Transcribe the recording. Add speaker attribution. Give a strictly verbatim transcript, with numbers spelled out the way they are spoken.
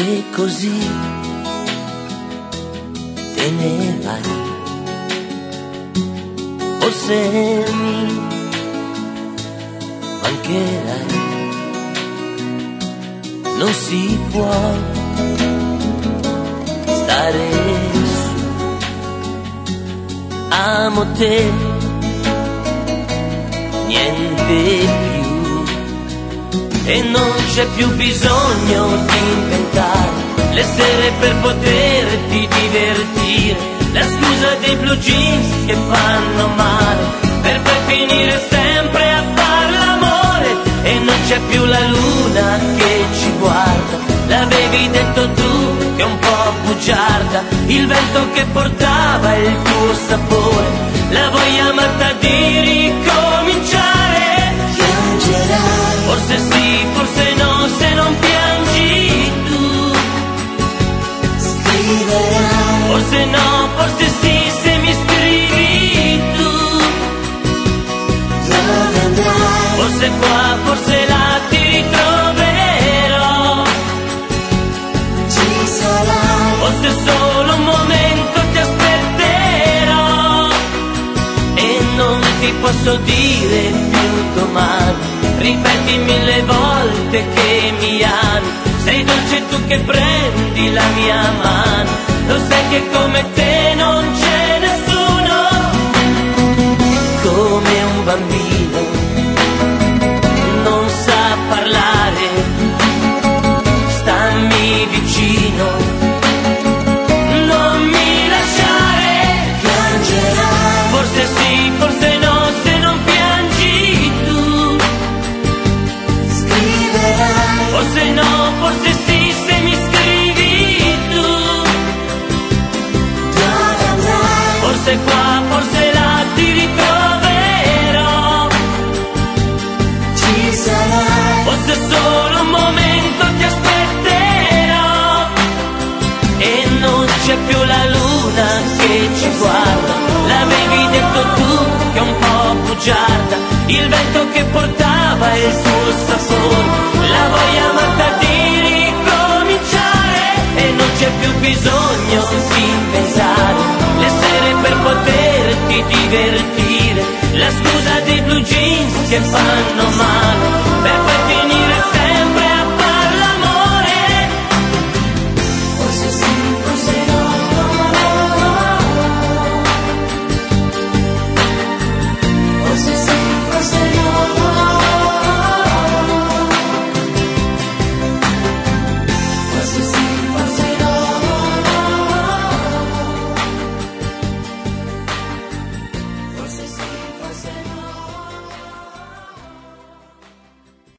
Speaker 1: E così te ne vai, forse mi mancherai. Non si può stare su, amo te, niente più. E non c'è più bisogno di inventare le sere per poterti divertire, la scusa dei blue jeans che fanno male, per poi finire sempre a far l'amore. E non c'è più la luna che ci guarda, l'avevi detto tu che è un po' bugiarda, il vento che portava il tuo sapore, la voglia matta di ricominciare.
Speaker 2: Piangerai,
Speaker 1: forse sì, forse no, se non piangi tu.
Speaker 2: Scriverai,
Speaker 1: Forse no, forse sì, se mi scrivi tu.
Speaker 2: dove andrai?
Speaker 1: Forse qua, forse là ti ritroverò.
Speaker 2: Ci sarai,
Speaker 1: Forse solo un momento ti aspetterò. E non ti posso dire più domani, ripeti mille volte che mi ami. Sei dolce tu che prendi la mia mano, lo sai che come te non c'è nessuno. Come un bambino non sa parlare, stammi vicino, non mi lasciare.
Speaker 2: piangerai,
Speaker 1: Forse sì, forse no, se non piangi tu.
Speaker 2: scriverai,
Speaker 1: Forse no, forse sì, se mi scrivi tu.
Speaker 2: dove andrai?
Speaker 1: Forse qua, forse là ti ritroverò.
Speaker 2: Ci sarai,
Speaker 1: Forse solo un momento ti aspetterò. E non c'è più la luna che ci guarda, l'avevi detto tu che è un po' bugiarda, il vento che portava il tuo sapore, la voglia matta di ricominciare. E non c'è più bisogno di inventare le sere per poterti divertire, la scusa dei blue jeans che fanno male,